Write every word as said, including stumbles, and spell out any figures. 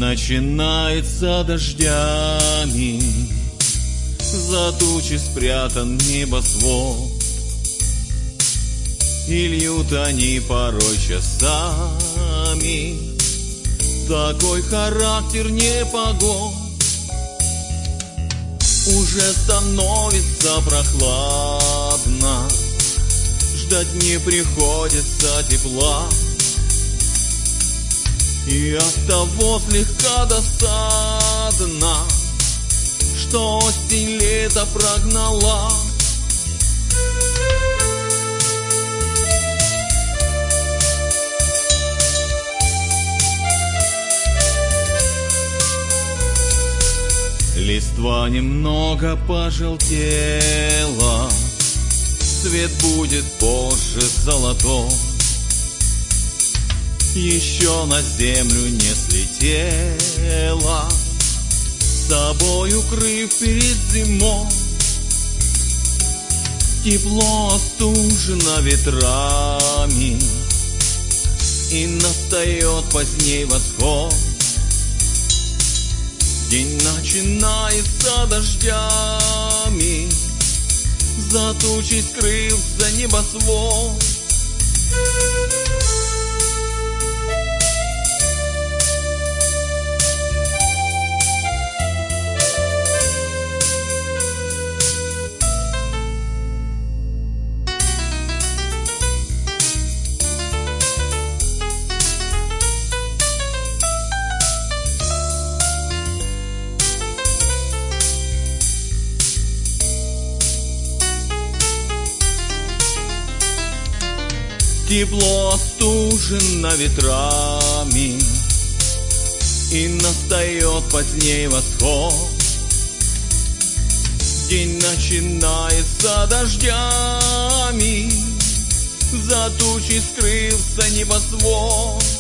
начинается дождями, за тучи спрятан небосвод, и льют они порой часами. Такой характер непогод. Уже становится прохладно, ждать не приходится тепла, и оттого слегка досадно, что осень лето прогнала. Листва немного пожелтела, цвет будет позже золотой, еще на землю не слетела, с собой укрыв перед зимой. Тепло остужено ветрами, и настает поздней восход. День начинается дождями, за тучей скрылся небосвод. Тепло остужено ветрами, и настает поздней восход. День начинается дождями, за тучей скрылся небосвод.